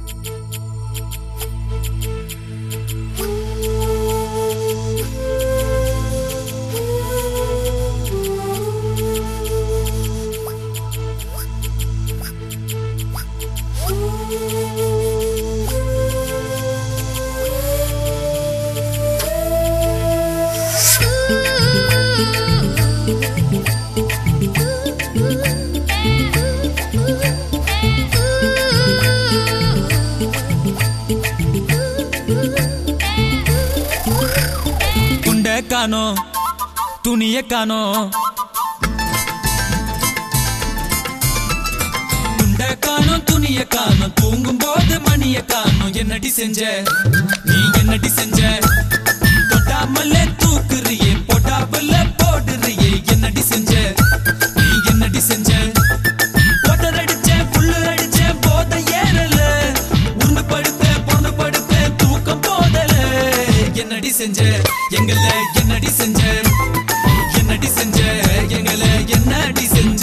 कानो துணிய காணோ துண்ட காணோ துணிய காணோ தூங்கும் போது மணிய காணோ என்னடி செஞ்ச நீ என்னடி செஞ்ச தொட்டாமலே தூக்குறியே போட்டாபல்ல போடுறியே என்னடி செஞ்ச நீ என்னடி செஞ்ச போட்டர் அடிச்ச புல்லு அடிச்ச போத ஏறல உருண்டு படுத்த பொண்ணு படுத்த தூக்கம் போதல என்னடி செஞ்ச எங்கள என்னடி செஞ்ச என்னடி செஞ்ச எங்கள என்னடி செஞ்ச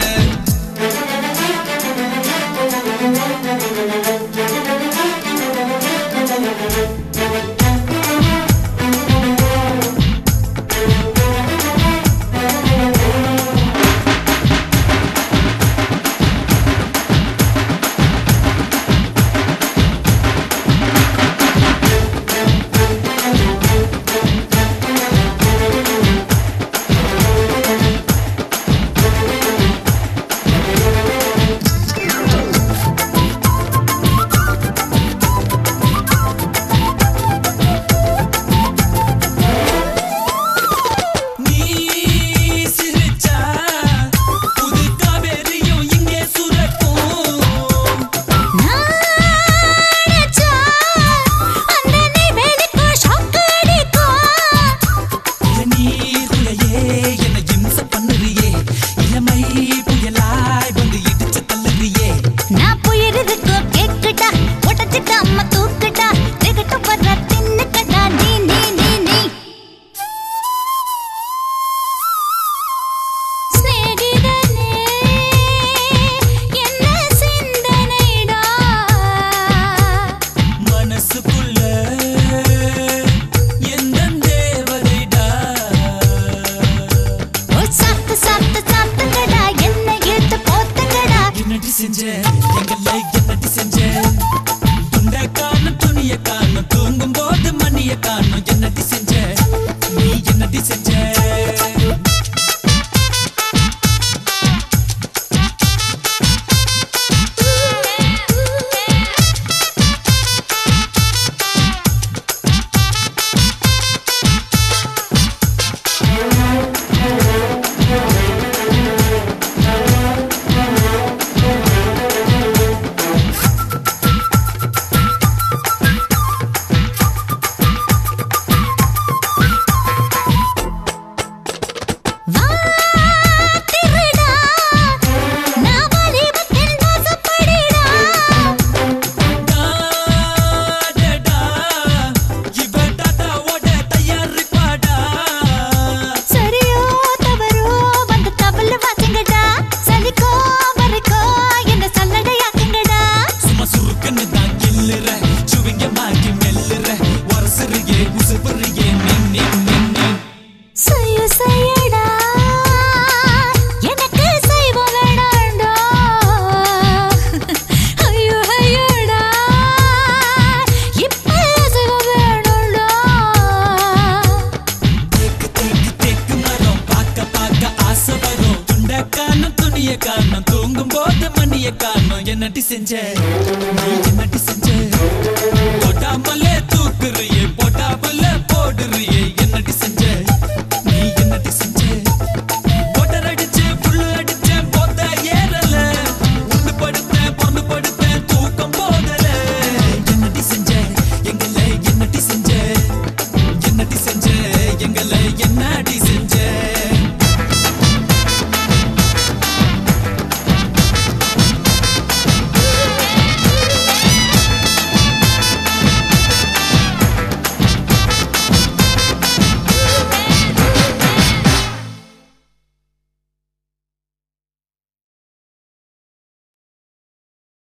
என்னடி செஞ்ச நீ என்னடி செஞ்ச போட்டாமலே தூக்குறியே போட்டாமலே போடுறியே என்னடி செஞ்ச